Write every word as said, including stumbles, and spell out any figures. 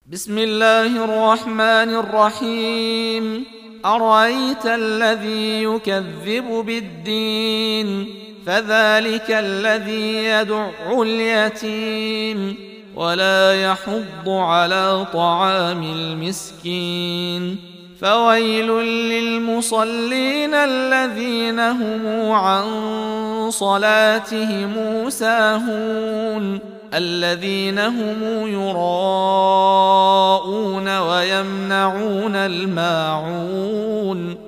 بسم الله الرحمن الرحيم. أرأيت الذي يكذب بالدين فذلك الذي يدع اليتيم ولا يحض على طعام المسكين فويل للمصلين الذين هم عن صلاتهم ساهون الذين هم يراءون ويمنعون الماعون